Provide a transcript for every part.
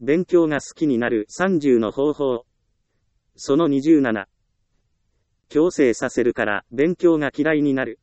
勉強が好きになる30の方法。その27。強制させるから勉強が嫌いになる。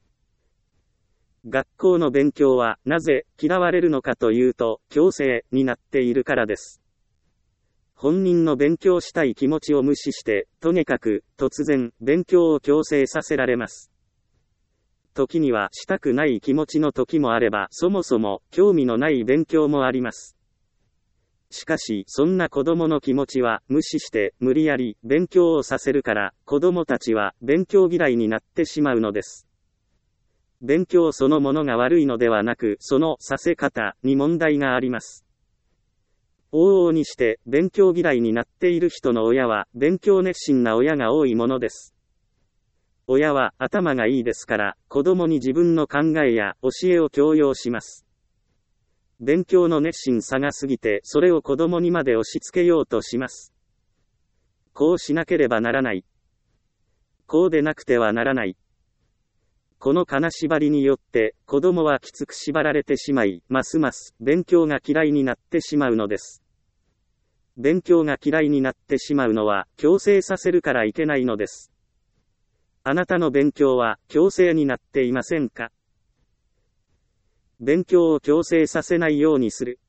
学校の勉強はなぜ嫌われるのかというと、強制になっているからです。本人の勉強したい気持ちを無視して、とにかく突然勉強を強制させられます。時にはしたくない気持ちの時もあれば、そもそも興味のない勉強もあります。しかし、そんな子供の気持ちは無視して無理やり勉強をさせるから、子供たちは勉強嫌いになってしまうのです。勉強そのものが悪いのではなく、そのさせ方に問題があります。往々にして勉強嫌いになっている人の親は勉強熱心な親が多いものです。親は頭がいいですから、子供に自分の考えや教えを強要します。勉強の熱心さが過ぎて、それを子供にまで押し付けようとします。こうしなければならない。こうでなくてはならない。この金縛りによって、子供はきつく縛られてしまい、ますます勉強が嫌いになってしまうのです。勉強が嫌いになってしまうのは、強制させるからいけないのです。あなたの勉強は強制になっていませんか？勉強を強制させないようにする。